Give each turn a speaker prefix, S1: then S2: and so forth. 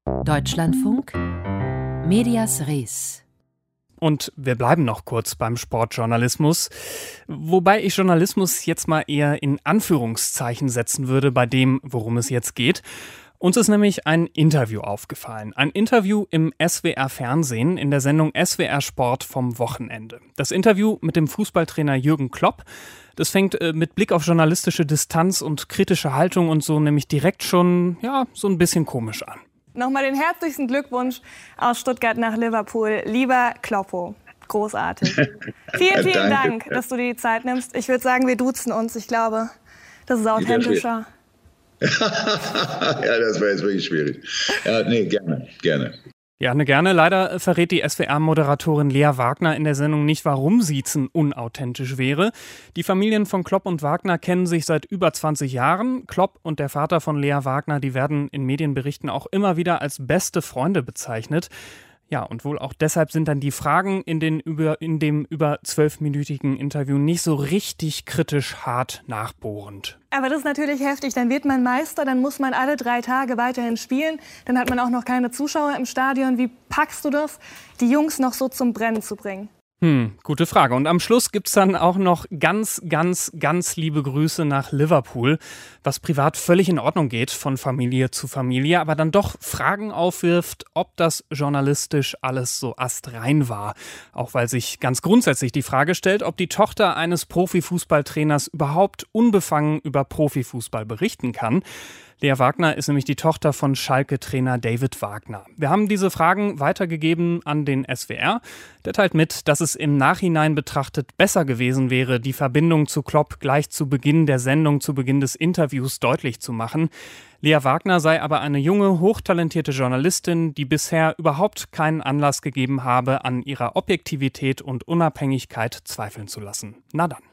S1: Deutschlandfunk Medias Res.
S2: Und wir bleiben noch kurz beim Sportjournalismus, wobei ich Journalismus jetzt mal eher in Anführungszeichen setzen würde bei dem, worum es jetzt geht. Uns ist nämlich ein Interview aufgefallen. Ein Interview im SWR-Fernsehen in der Sendung SWR Sport vom Wochenende. Das Interview mit dem Fußballtrainer Jürgen Klopp, das fängt mit Blick auf journalistische Distanz und kritische Haltung und so nämlich direkt schon, so ein bisschen komisch an.
S3: Nochmal den herzlichsten Glückwunsch aus Stuttgart nach Liverpool. Lieber Kloppo, großartig. Vielen Dank, dass du dir die Zeit nimmst. Ich würde sagen, wir duzen uns. Ich glaube, das ist authentischer.
S4: Ja, das war jetzt wirklich schwierig. Ja, nee, gerne.
S2: Ja, gerne. Leider verrät die SWR-Moderatorin Lea Wagner in der Sendung nicht, warum Siezen unauthentisch wäre. Die Familien von Klopp und Wagner kennen sich seit über 20 Jahren. Klopp und der Vater von Lea Wagner, die werden in Medienberichten auch immer wieder als beste Freunde bezeichnet. Ja, und wohl auch deshalb sind dann die Fragen in dem über 12-minütigen Interview nicht so richtig kritisch hart nachbohrend.
S3: Aber das ist natürlich heftig. Dann wird man Meister, dann muss man alle 3 Tage weiterhin spielen. Dann hat man auch noch keine Zuschauer im Stadion. Wie packst du das, die Jungs noch so zum Brennen zu bringen?
S2: Gute Frage. Und am Schluss gibt's dann auch noch ganz liebe Grüße nach Liverpool, was privat völlig in Ordnung geht von Familie zu Familie, aber dann doch Fragen aufwirft, ob das journalistisch alles so astrein war. Auch weil sich ganz grundsätzlich die Frage stellt, ob die Tochter eines Profifußballtrainers überhaupt unbefangen über Profifußball berichten kann. Lea Wagner ist nämlich die Tochter von Schalke-Trainer David Wagner. Wir haben diese Fragen weitergegeben an den SWR. Der teilt mit, dass es im Nachhinein betrachtet besser gewesen wäre, die Verbindung zu Klopp gleich zu Beginn der Sendung, zu Beginn des Interviews deutlich zu machen. Lea Wagner sei aber eine junge, hochtalentierte Journalistin, die bisher überhaupt keinen Anlass gegeben habe, an ihrer Objektivität und Unabhängigkeit zweifeln zu lassen. Na dann.